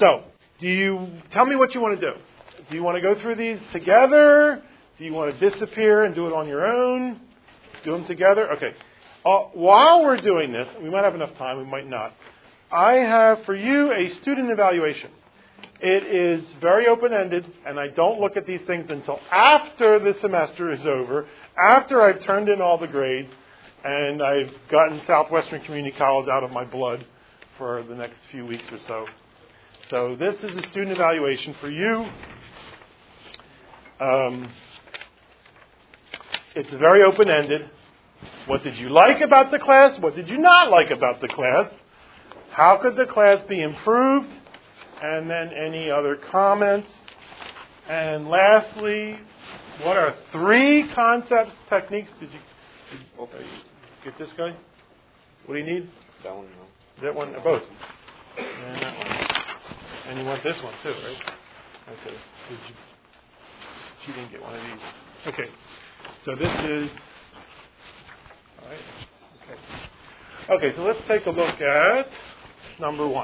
So, tell me what you want to do. Do you want to go through these together? Do you want to disappear and do it on your own? Do them together? Okay. While we're doing this, we might have enough time, we might not. I have for you a student evaluation. It is very open-ended, and I don't look at these things until after the semester is over, after I've turned in all the grades, and I've gotten Southwestern Community College out of my blood for the next few weeks or so. So this is a student evaluation for you. It's very open-ended. What did you like about the class? What did you not like about the class? How could the class be improved? And then any other comments. And lastly, what are 3 concepts, techniques? Did you get this guy? What do you need? That one, no. That one, both. And that one. And you want this one too, right? Okay. She didn't get one of these. Okay. So this is, all right. Okay. Okay, so let's take a look at number 1.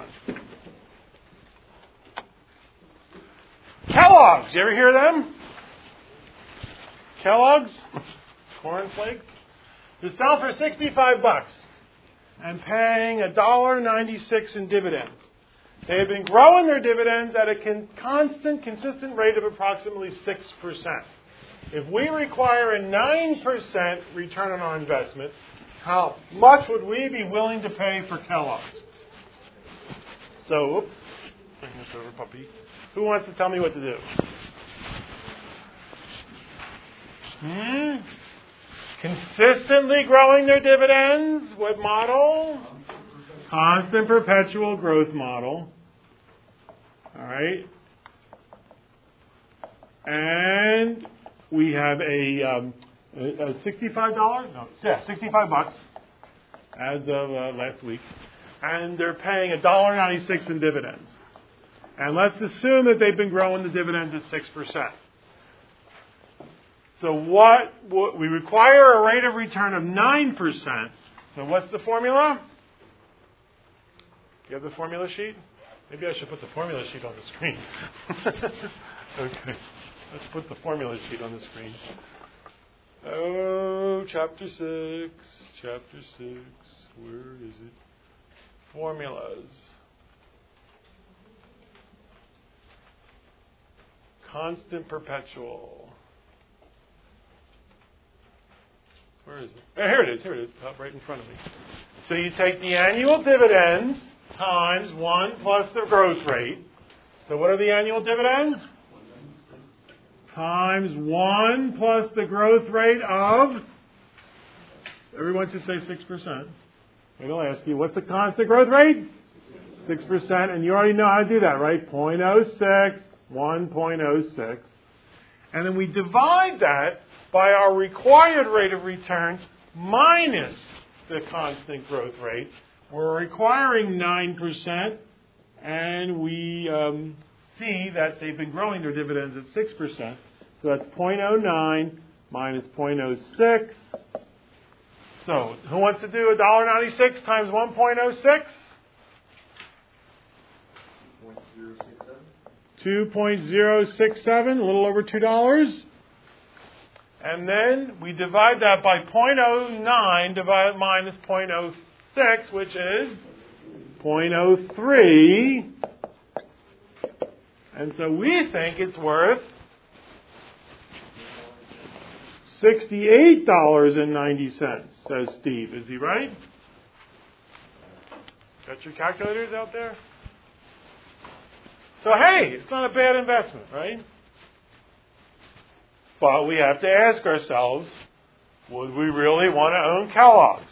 Kellogg's. You ever hear of them? Kellogg's? Corn Flakes? They sell for $65 and paying $1.96 in dividends. They have been growing their dividends at a consistent rate of approximately 6%. If we require a 9% return on our investment, how much would we be willing to pay for Kellogg's? So, oops, bring this over, puppy. Who wants to tell me what to do? Consistently growing their dividends. What model? Constant perpetual growth model. All right. And we have a $65? No, yeah, $65 as of last week. And they're paying $1.96 in dividends. And let's assume that they've been growing the dividends at 6%. So what we require a rate of return of 9%. So what's the formula? You have the formula sheet? Maybe I should put the formula sheet on the screen. Okay. Let's put the formula sheet on the screen. Oh, chapter 6. Chapter 6. Where is it? Formulas. Constant perpetual. Where is it? Here it is. Here it is. Up right in front of me. So you take the annual dividends times 1 plus the growth rate. So what are the annual dividends? Times 1 plus the growth rate of, everyone should say 6%. Maybe I'll ask you, what's the constant growth rate? 6%. And you already know how to do that, right? 0.06, 1.06. And then we divide that by our required rate of return minus the constant growth rate. We're requiring 9%, and we see that they've been growing their dividends at 6%. So that's 0.09 minus 0.06. So who wants to do $1.96 times 1.06? 2.067, a little over $2. And then we divide that by 0.09 divided minus 0.06, which is 0.03. And so we think it's worth $68.90, says Steve. Is he right? Got your calculators out there? So hey, it's not a bad investment, right? But we have to ask ourselves, would we really want to own Kellogg's?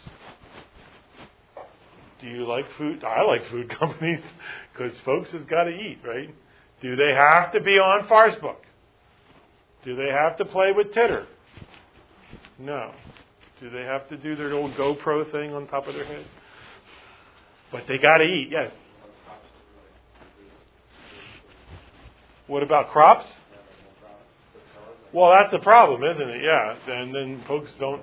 Do you like food? I like food companies because folks has got to eat, right? Do they have to be on Farcebook? Do they have to play with Titter? No. Do they have to do their old GoPro thing on top of their head? But they got to eat, yes. What about crops? Well, that's the problem, isn't it? Yeah. And then folks don't.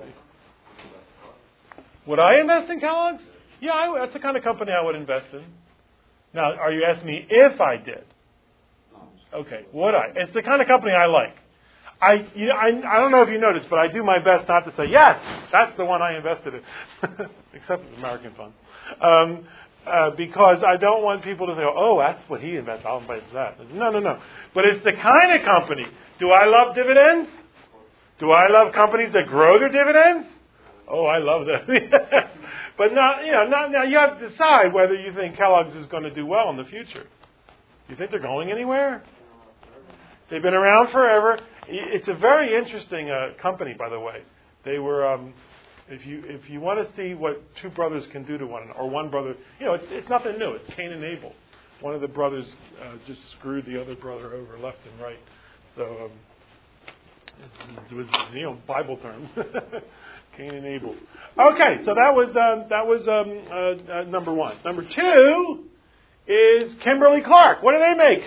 Would I invest in Kellogg's? Yeah, that's the kind of company I would invest in. Now, are you asking me if I did? Okay, would I? It's the kind of company I like. I don't know if you noticed, but I do my best not to say, yes, that's the one I invested in, except with American funds. Because I don't want people to say, oh, that's what he invested, I'll invest in that. No. But it's the kind of company. Do I love dividends? Do I love companies that grow their dividends? Oh, I love them. But now you have to decide whether you think Kellogg's is going to do well in the future. You think they're going anywhere? They've been around forever. It's a very interesting company, by the way. They were, if you want to see what two brothers can do to one another, or one brother, it's nothing new. It's Cain and Abel. One of the brothers just screwed the other brother over left and right. So it was Bible terms. Cain and Abel. Okay, so that was number one. Number two is Kimberly-Clark. What do they make?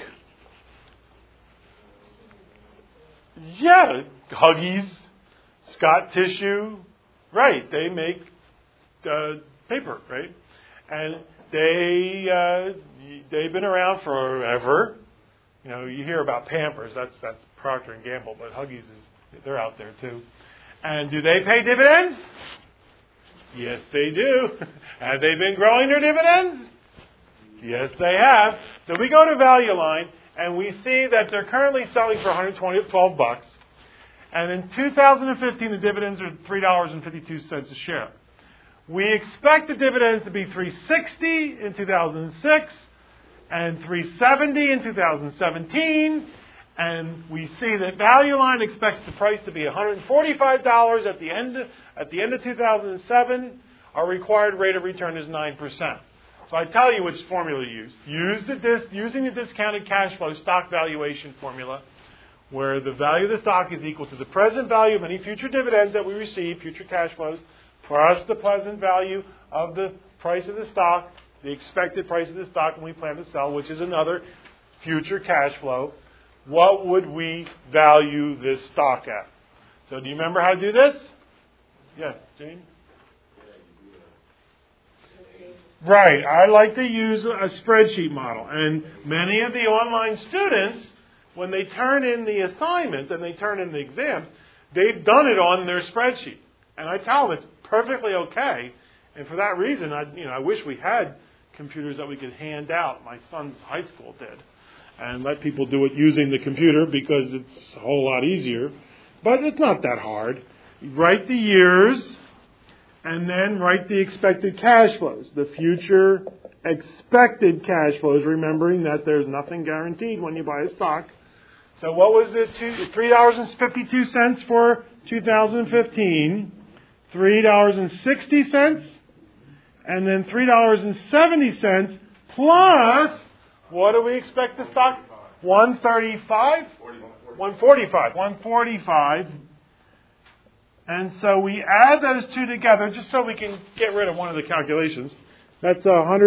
Yeah, Huggies, Scott Tissue, right? They make paper, right? And they've been around forever. You hear about Pampers. That's Procter and Gamble, but Huggies they're out there too. And do they pay dividends? Yes, they do. Have they been growing their dividends? Yes, they have. So we go to Value Line, and we see that they're currently selling for $112. And in 2015, the dividends are $3.52 a share. We expect the dividends to be $3.60 in 2006 and $3.70 in 2017. And we see that Value Line expects the price to be $145 at the end of 2007. Our required rate of return is 9%. So I tell you which formula to use. Using the discounted cash flow stock valuation formula, where the value of the stock is equal to the present value of any future dividends that we receive, future cash flows, plus the present value of the price of the stock, the expected price of the stock when we plan to sell, which is another future cash flow. What would we value this stock at? So do you remember how to do this? Yes, Jane? Right. I like to use a spreadsheet model. And many of the online students, when they turn in the assignments and they turn in the exams, they've done it on their spreadsheet. And I tell them it's perfectly okay. And for that reason, I wish we had computers that we could hand out. My son's high school did. And let people do it using the computer because it's a whole lot easier. But it's not that hard. You write the years and then write the expected cash flows. The future expected cash flows, remembering that there's nothing guaranteed when you buy a stock. So what was it? $3.52 for 2015, $3.60, and then $3.70 plus, what do we expect the stock? 135? 145. And so we add those two together just so we can get rid of one of the calculations. That's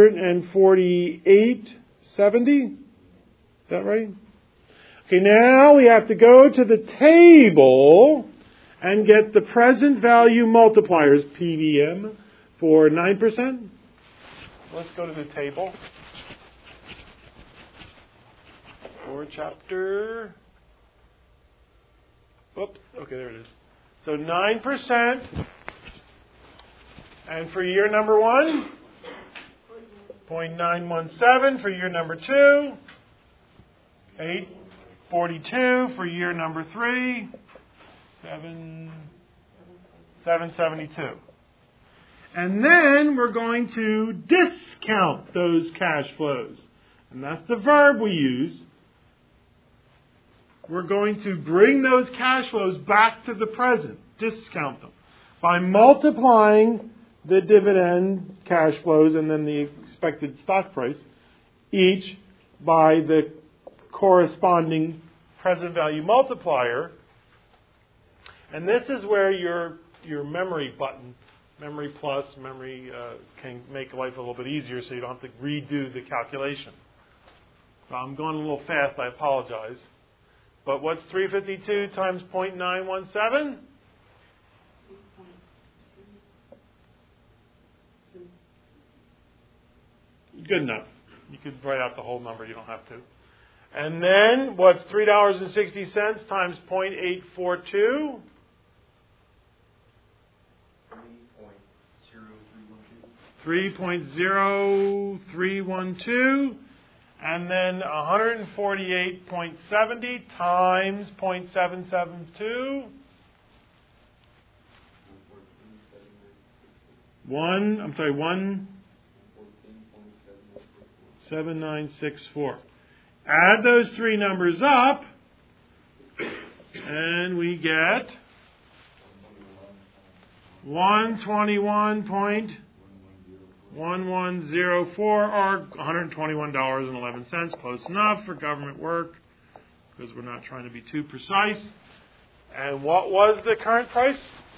148.70. Is that right? Okay, now we have to go to the table and get the present value multipliers, PVM, for 9%. Let's go to the table for chapter. Oops. Okay, there it is. So 9%. And for year number 1, 0.917 for year number 2, 842 for year number 3, 772. And then we're going to discount those cash flows. And that's the verb we use. We're going to bring those cash flows back to the present, discount them, by multiplying the dividend cash flows and then the expected stock price, each by the corresponding present value multiplier. And this is where your memory button, Memory Plus, can make life a little bit easier so you don't have to redo the calculation. So I'm going a little fast, I apologize. But what's 352 times 0.917? Good enough. You could write out the whole number. You don't have to. And then, what's $3.60 times 0.842? 3.0312. And then 148.70 times 0.772. 17964. Add those three numbers up, and we get 121.1104, or $121.11. Close enough for government work, because we're not trying to be too precise. And what was the current price?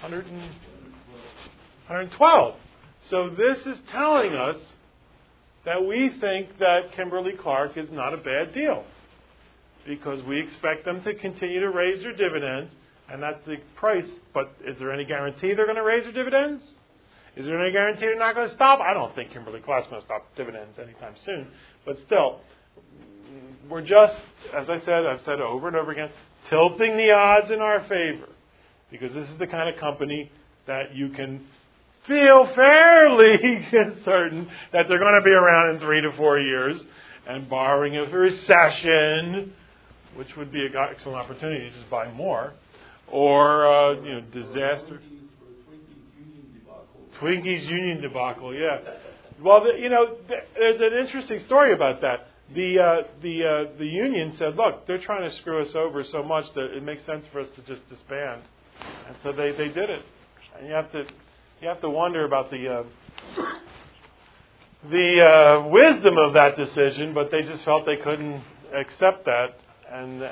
112. So this is telling us that we think that Kimberly-Clark is not a bad deal, because we expect them to continue to raise their dividends, and that's the price. But is there any guarantee they're going to raise their dividends? Is there any guarantee they're not going to stop? I don't think Kimberly-Clark's going to stop dividends anytime soon. But still, we're just, as I said, I've said over and over again, tilting the odds in our favor, because this is the kind of company that you can feel fairly certain that they're going to be around in 3 to 4 years, and barring a recession, which would be an excellent opportunity to just buy more, or disaster. Twinkies Union debacle, yeah. Well, there's an interesting story about that. The union said, look, they're trying to screw us over so much that it makes sense for us to just disband, and so they did it. And you have to wonder about the wisdom of that decision, but they just felt they couldn't accept that, and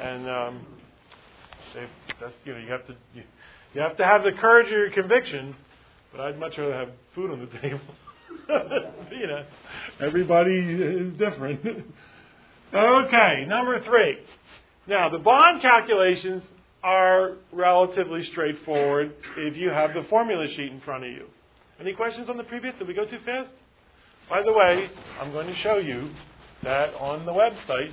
you have to have the courage of your conviction. But I'd much rather have food on the table. Everybody is different. Okay, number 3. Now, the bond calculations are relatively straightforward if you have the formula sheet in front of you. Any questions on the previous? Did we go too fast? By the way, I'm going to show you that on the website.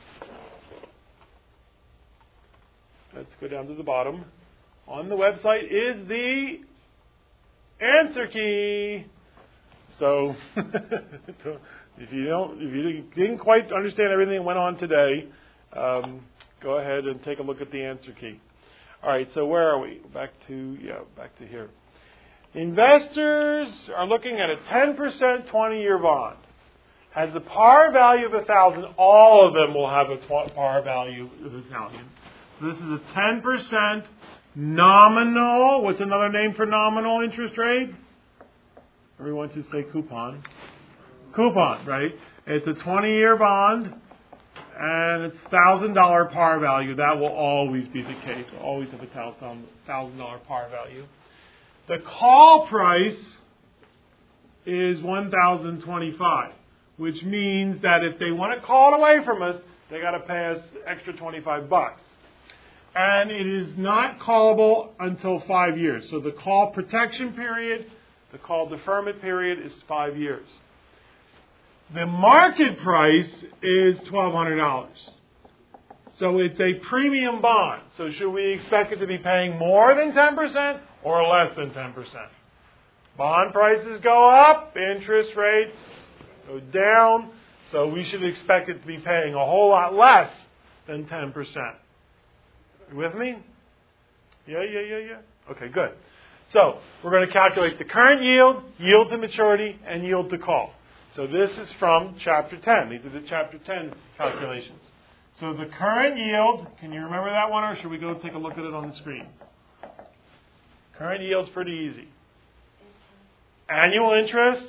Let's go down to the bottom. On the website is the answer key. So, if you didn't quite understand everything that went on today, go ahead and take a look at the answer key. All right. So where are we? Back to here. Investors are looking at a 10% 20-year bond. Has a par value of 1,000. All of them will have a par value of 1,000. So this is a 10%. Nominal, what's another name for nominal interest rate? Everyone should say coupon. Coupon, right? It's a 20-year bond, and it's $1,000 par value. That will always be the case. We'll always have a $1,000 par value. The call price is $1,025, which means that if they want to call it away from us, they got to pay us extra $25. And it is not callable until 5 years. So the call protection period, the call deferment period is 5 years. The market price is $1,200. So it's a premium bond. So should we expect it to be paying more than 10% or less than 10%? Bond prices go up, interest rates go down. So we should expect it to be paying a whole lot less than 10%. You with me? Yeah. Okay, good. So we're going to calculate the current yield, yield to maturity, and yield to call. So this is from Chapter 10. These are the Chapter 10 calculations. So the current yield, can you remember that one, or should we go take a look at it on the screen? Current yield's pretty easy. Annual interest,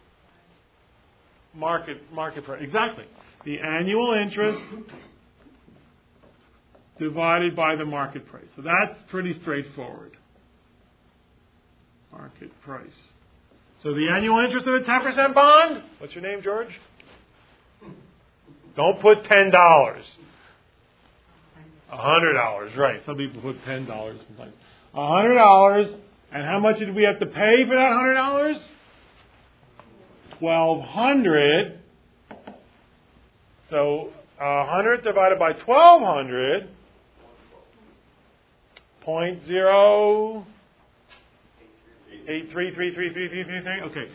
market price. Exactly. The annual interest divided by the market price. So that's pretty straightforward. Market price. So the annual interest of a 10% bond, what's your name, George? Don't put $10. $100, right. Some people put $10 sometimes. $100, and how much did we have to pay for that $100? $1,200 So 100 divided by 1200, 0.08333333. Okay,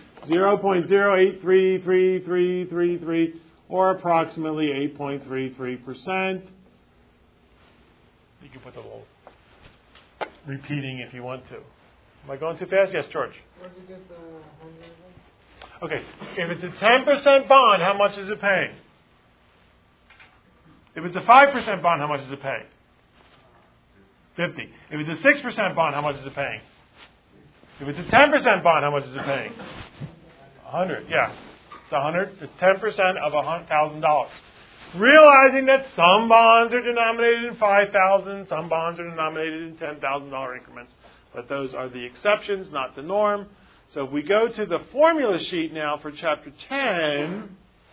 0.08333333, or approximately 8.33%. You can put the little repeating if you want to. Am I going too fast? Yes, George. Where did you get the 100? Okay, if it's a 10% bond, how much is it paying? If it's a 5% bond, how much is it paying? 50. If it's a 6% bond, how much is it paying? If it's a 10% bond, how much is it paying? 100. Yeah, it's 100. It's 10% of $1,000. Realizing that some bonds are denominated in 5,000, some bonds are denominated in $10,000 increments, but those are the exceptions, not the norm. So if we go to the formula sheet now for chapter 10,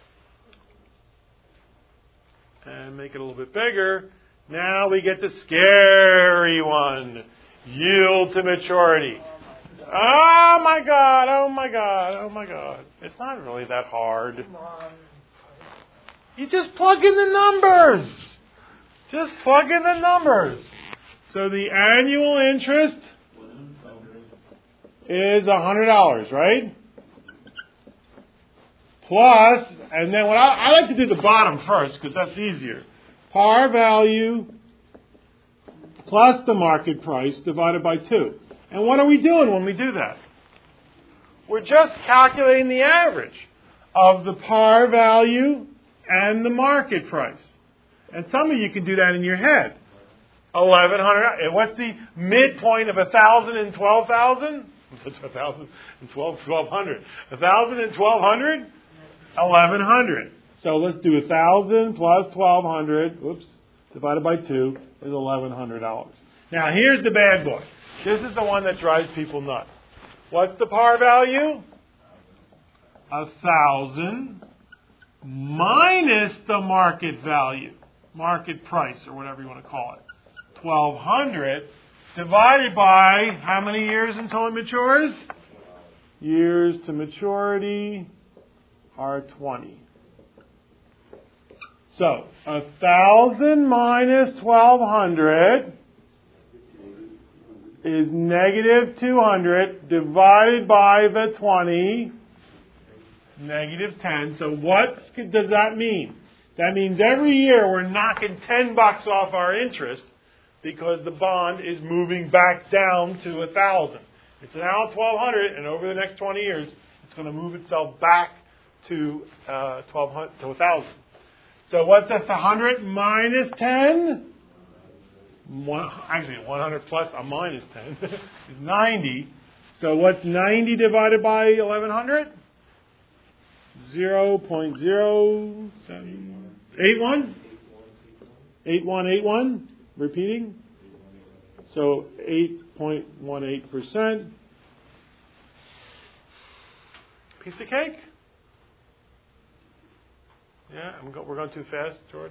and make it a little bit bigger, now we get the scary one, yield to maturity. Oh my God, oh my God, oh my God. It's not really that hard. You just plug in the numbers. Just plug in the numbers. So the annual interest is $100, right? Plus, and then what I like to do the bottom first because that's easier. Par value plus the market price divided by 2. And what are we doing when we do that? We're just calculating the average of the par value and the market price. And some of you can do that in your head. 1,100. What's the midpoint of 1,000 and 12,000? 1,000 and 1,200. 1,000 and 1,200? 1,100. So let's do 1,000 plus 1,200. Whoops. Divided by 2 is $1,100. Now here's the bad boy. This is the one that drives people nuts. What's the par value? 1,000 minus the market value, market price, or whatever you want to call it. 1,200 divided by how many years until it matures? Years to maturity are 20. So 1,000 minus 1,200 is negative 200 divided by the 20, negative 10. So what does that mean? That means every year we're knocking $10 off our interest because the bond is moving back down to 1,000. It's now 1,200, and over the next 20 years, it's going to move itself back to 1,200 to 1,000. So what's 100 minus 10? Actually, 100 plus a minus 10 is 90. So what's 90 divided by 1,100? 0.0781? 8181? Repeating? So 8.18%. Piece of cake? Yeah, we're going too fast, George?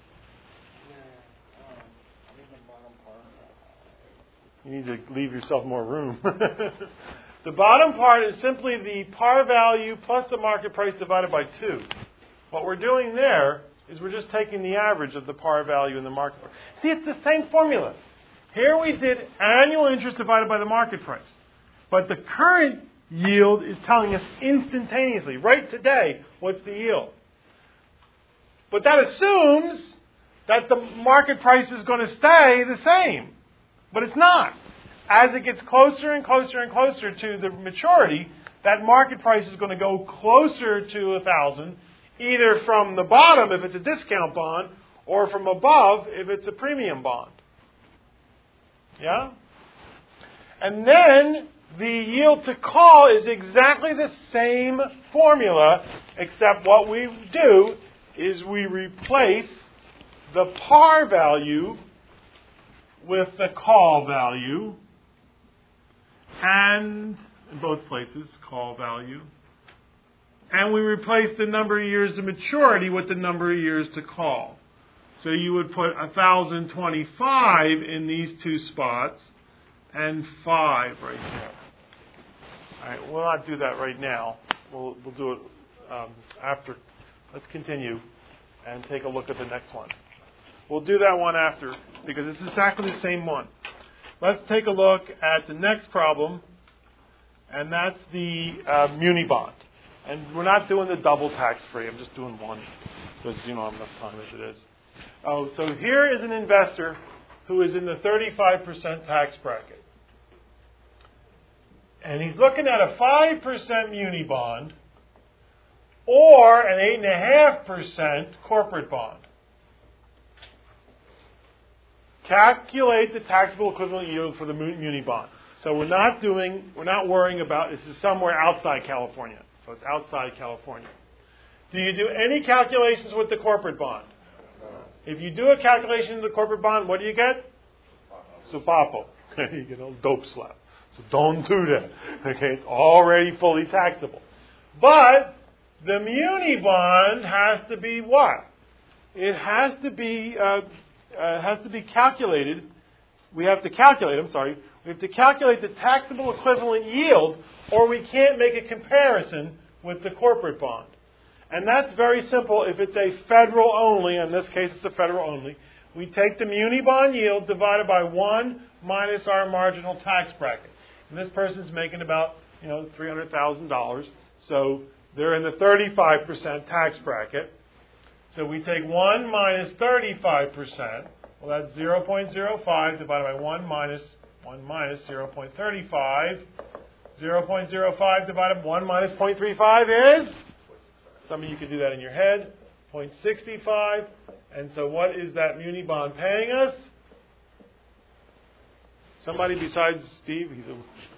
You need to leave yourself more room. The bottom part is simply the par value plus the market price divided by 2. What we're doing there is we're just taking the average of the par value and the market price. See, it's the same formula. Here we did annual interest divided by the market price. But the current yield is telling us instantaneously, right today, what's the yield. But that assumes that the market price is going to stay the same. But it's not. As it gets closer and closer and closer to the maturity, that market price is going to go closer to 1,000, either from the bottom if it's a discount bond, or from above if it's a premium bond. Yeah? And then the yield to call is exactly the same formula, except what we do is we replace the par value with the call value, and in both places, call value. And we replace the number of years to maturity with the number of years to call. So you would put 1,025 in these two spots and 5 right there. All right, we'll not do that right now. We'll do it after. Let's continue. and take a look at the next one. We'll do that one after because it's exactly the same one. Let's take a look at the next problem, and that's the muni bond. And we're not doing the double tax-free. I'm just doing one because you don't have enough time as it is. Oh, so here is an investor who is in the 35% tax bracket. And he's looking at a 5% muni bond or an 8.5% corporate bond. Calculate the taxable equivalent yield for the muni bond. So we're not worrying about, this is somewhere outside California. So it's outside California. Do you do any calculations with the corporate bond? If you do a calculation of the corporate bond, what do you get? Supapo. You get a dope slap. So don't do that. Okay, it's already fully taxable. But the muni bond has to be what? It has to be calculated. We have to calculate the taxable equivalent yield, or we can't make a comparison with the corporate bond. And that's very simple. If it's a federal only, in this case it's a federal only, we take the muni bond yield divided by 1 minus our marginal tax bracket. And this person's making about $300,000. So they're in the 35% tax bracket. So we take 1 minus 35%. Well, that's 0.05 divided by 1 minus 0.35. 0.05 divided by 1 minus 0.35 is? Some of you can do that in your head. 0.65. And so what is that muni bond paying us? Somebody besides Steve? He's a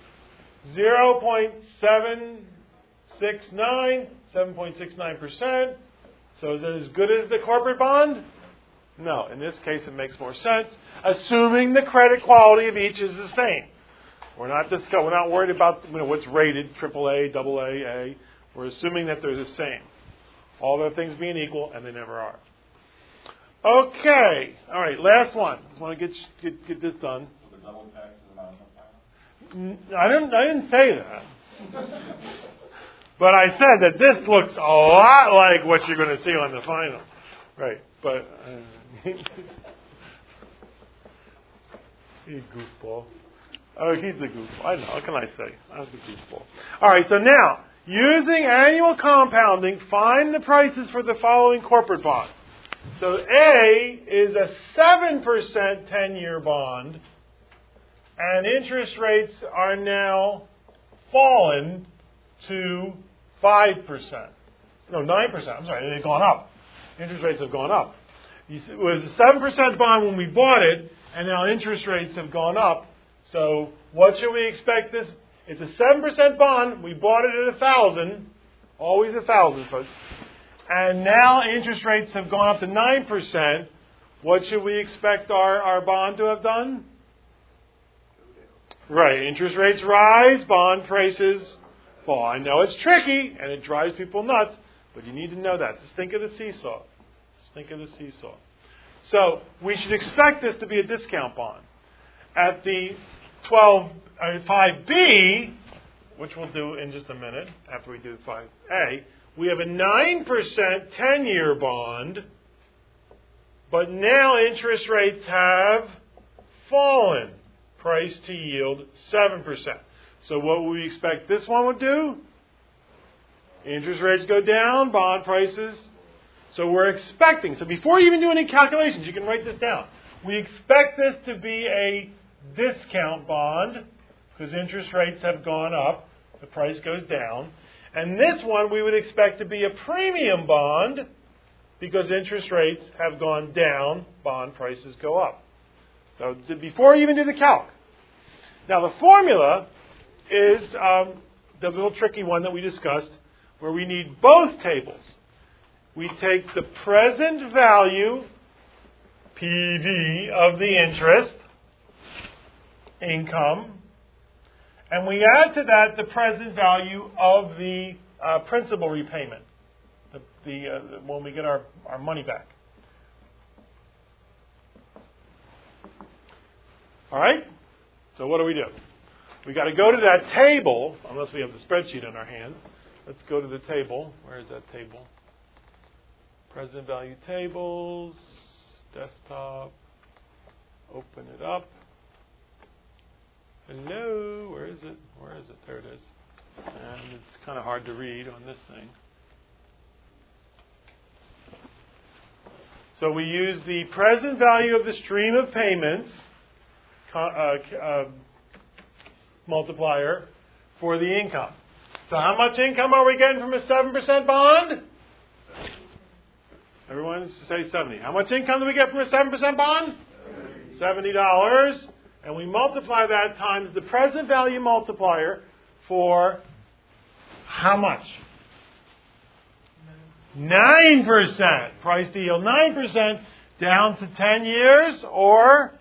7.69%. So is it as good as the corporate bond? No. In this case, it makes more sense, assuming the credit quality of each is the same. We're not worried about what's rated, AAA, AA, A. We're assuming that they're the same. All other things being equal, and they never are. Okay. All right. Last one. Just want to get this done. So the double tax is not I didn't say that. But I said that this looks a lot like what you're going to see on the final. Right. But he's a goofball. Oh, he's a goofball. I know. What can I say? I'm a goofball. All right. So now, using annual compounding, find the prices for the following corporate bonds. So A is a 7% 10-year bond, and interest rates are now fallen to 5%. No, 9%. I'm sorry, they've gone up. Interest rates have gone up. It was a 7% bond when we bought it, and now interest rates have gone up. So what should we expect this? It's a 7% bond. We bought it at 1,000. Always 1,000, folks. And now interest rates have gone up to 9%. What should we expect our bond to have done? Right. Interest rates rise, bond prices fall. I know it's tricky, and it drives people nuts, but you need to know that. Just think of the seesaw. So we should expect this to be a discount bond. At the 5B, which we'll do in just a minute after we do 5A, we have a 9% 10-year bond, but now interest rates have fallen. Price to yield 7%. So what would we expect this one would do? Interest rates go down, bond prices. So we're expecting. So before you even do any calculations, you can write this down. We expect this to be a discount bond because interest rates have gone up. The price goes down. And this one we would expect to be a premium bond because interest rates have gone down, bond prices go up. So before you even do the calc. Now the formula is the little tricky one that we discussed where we need both tables. We take the present value, PV, of the interest, income, and we add to that the present value of the principal repayment, when we get our money back. All right? So what do? We got to go to that table, unless we have the spreadsheet in our hands. Let's go to the table. Where is that table? Present value tables, desktop, open it up. Hello, where is it? Where is it? There it is. And it's kind of hard to read on this thing. So we use the present value of the stream of payments multiplier for the income. So how much income are we getting from a 7% bond? Everyone say 70. How much income do we get from a 7% bond? $70. And we multiply that times the present value multiplier for how much? 9%. Price to yield 9% down to 10 years, or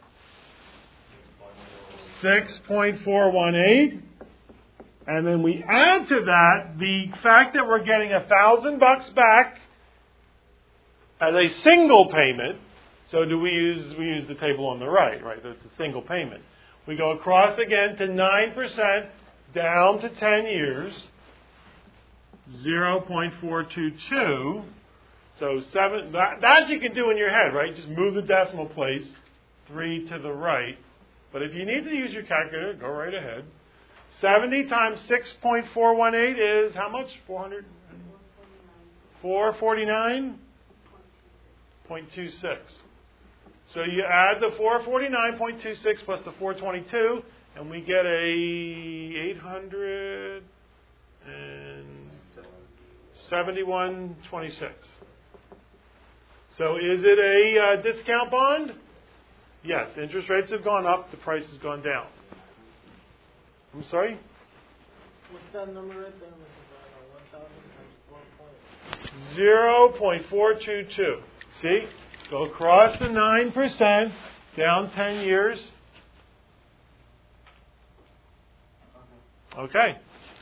6.418. And then we add to that the fact that we're getting $1,000 back as a single payment. So we use the table on the right, right? That's a single payment. We go across again to 9% down to 10 years, 0.422. So that you can do in your head, right? Just move the decimal place 3 to the right. But if you need to use your calculator, go right ahead. 70 times 6.418 is how much? 449.26. So you add the 449.26 plus the 422, and we get a 871.26. So is it a discount bond? Yes. Interest rates have gone up. The price has gone down. I'm sorry? What's that number right there, Mr. 0.422. See? Go across the 9%, down 10 years. Okay.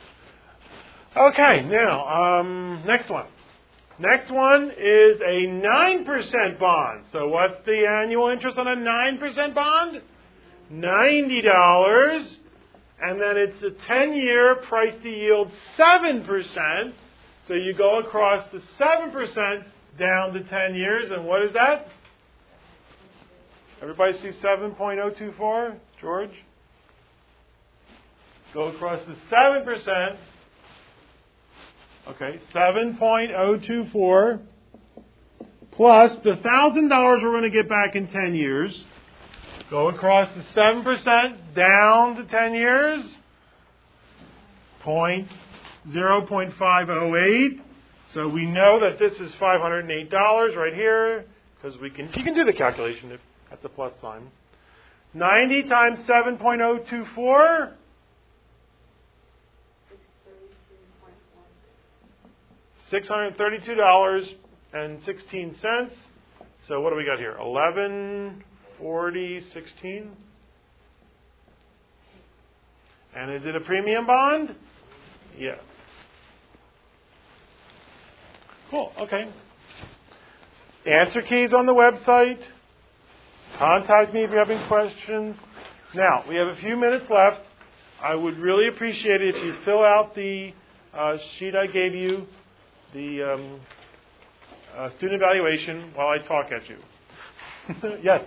Okay, now, next one. Next one is a 9% bond. So what's the annual interest on a 9% bond? $90. And then it's a 10-year price to yield 7%. So you go across the 7% down to 10 years. And what is that? Everybody see 7.024? George? Go across the 7%. Okay, 7.024 plus the $1,000 we're going to get back in 10 years. Go across the 7% down to 10 years. 0.508. So we know that this is $508 right here, because you can do the calculation at the plus sign. 90 times 7.024. $632.16. So what do we got here? 1140.16. And is it a premium bond? Yes. Cool. Okay. Answer keys on the website. Contact me if you have any questions. Now, we have a few minutes left. I would really appreciate it if you fill out the sheet I gave you, the student evaluation, while I talk at you. Yes?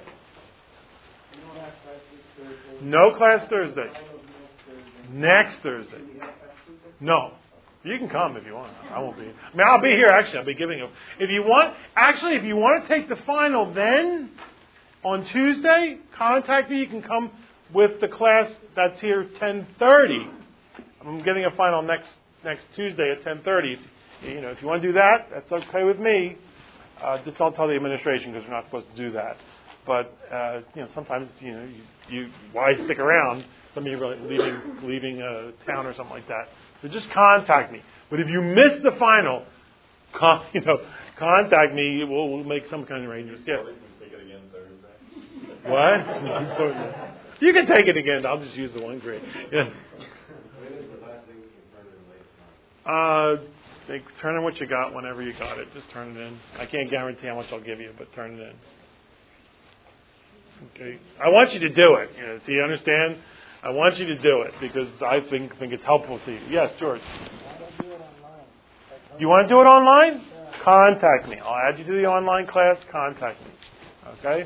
No class Thursday. Next Thursday. No. You can come if you want. I won't be. I mean, I'll be here actually. I'll be giving you. If you want to take the final then, on Tuesday, contact me. You can come with the class that's here 10:30. I'm getting a final next Tuesday at 10:30. If you want to do that, that's okay with me. Just don't tell the administration because we're not supposed to do that. But sometimes why stick around? Some of you are leaving town or something like that. So just contact me. But if you miss the final, contact me. We'll make some kind of arrangements. Yeah. What? You can take it again. I'll just use the one grade. Yeah. Turn in what you got whenever you got it. Just turn it in. I can't guarantee how much I'll give you, but turn it in. Okay. I want you to do it. Do you understand? I want you to do it because I think it's helpful to you. Yes, George. Why don't do it online? You want to do it online? Yeah. contact me. I'll add you to the online class. Contact me. Okay?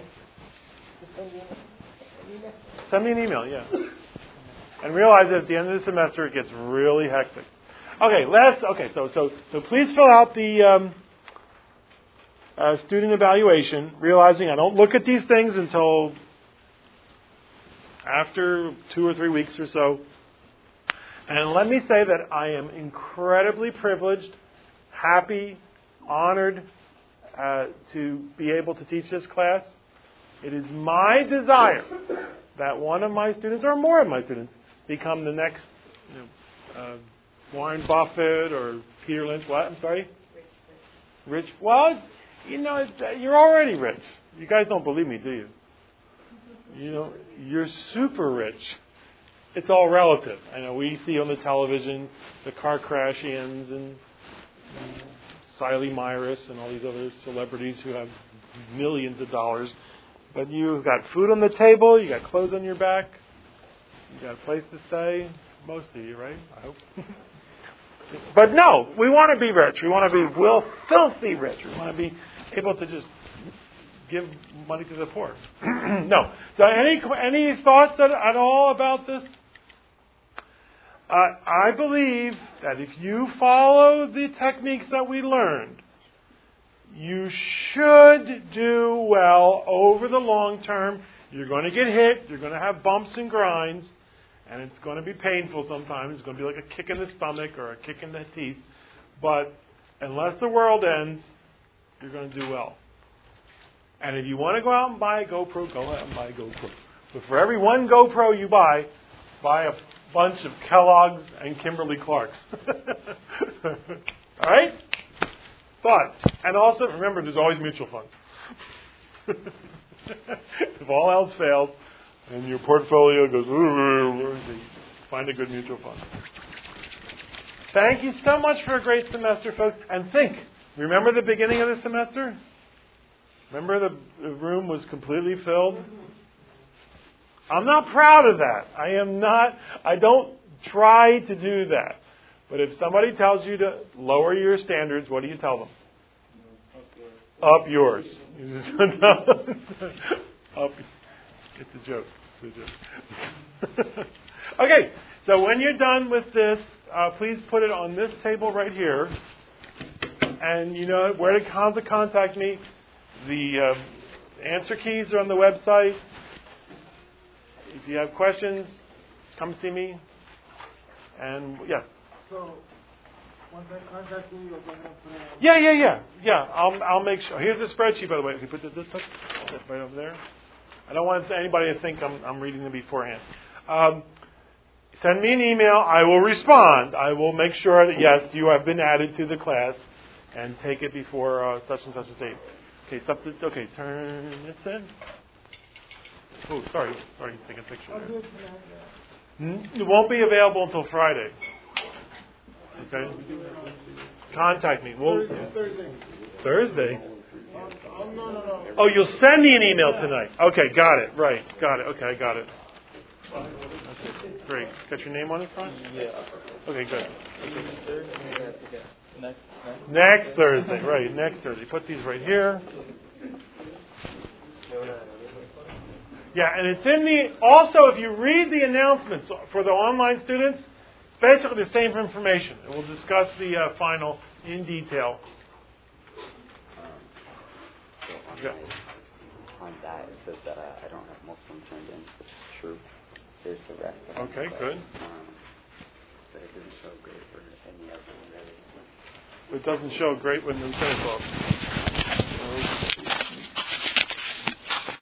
Send me an email, yeah. And realize that at the end of the semester it gets really hectic. Okay, so please fill out the student evaluation, realizing I don't look at these things until after 2 or 3 weeks or so. And let me say that I am incredibly privileged, happy, honored to be able to teach this class. It is my desire that one of my students, or more of my students, become the next Warren Buffett or Peter Lynch. What? I'm sorry? Rich. Well, you're already rich. You guys don't believe me, do you? You're super rich. It's all relative. I know we see on the television the car crashians and Siley Myris and all these other celebrities who have millions of dollars. But you've got food on the table, you got clothes on your back, you got a place to stay. Most of you, right? I hope. But no, we want to be rich. We want to be filthy rich. We want to be able to just give money to the poor. No. So any thoughts at all about this? I believe that if you follow the techniques that we learned, you should do well over the long term. You're going to get hit. You're going to have bumps and grinds. And it's going to be painful sometimes. It's going to be like a kick in the stomach or a kick in the teeth. But unless the world ends, you're going to do well. And if you want to go out and buy a GoPro, go out and buy a GoPro. But for every one GoPro you buy a bunch of Kellogg's and Kimberly-Clarks. All right? But, and also remember, there's always mutual funds. If all else fails, and your portfolio goes, find a good mutual fund. Thank you so much for a great semester, folks. And remember the beginning of the semester? Remember the room was completely filled? I'm not proud of that. I don't try to do that. But if somebody tells you to lower your standards, what do you tell them? Up yours. Up. It's a joke. Okay, so when you're done with this, please put it on this table right here. And you know where to contact me. The answer keys are on the website. If you have questions, come see me. And yes. So, once I contact you, you're going to put it on? Yeah. I'll make sure. Here's the spreadsheet, by the way. If you put this right over there. I don't want anybody to think I'm reading them beforehand. Send me an email. I will respond. I will make sure that, yes, you have been added to the class and take it before such and such a date. Okay, turn this in. Oh, sorry, take a picture there. It won't be available until Friday. Okay? Contact me. Thursday? No. Oh, you'll send me an email tonight. Okay, got it. Right, got it. Okay, I got it. Okay, great. Got your name on it, front? Yeah. Okay, good. Next Thursday, right, next Thursday. Put these right here. Yeah, and it's in also, if you read the announcements for the online students, it's basically the same information. And we'll discuss the final in detail. On that, it says that I don't have most of them turned in, which is true. There's the rest of them. Okay, good. But it doesn't show great for any of them, really. It doesn't show great when the finish off.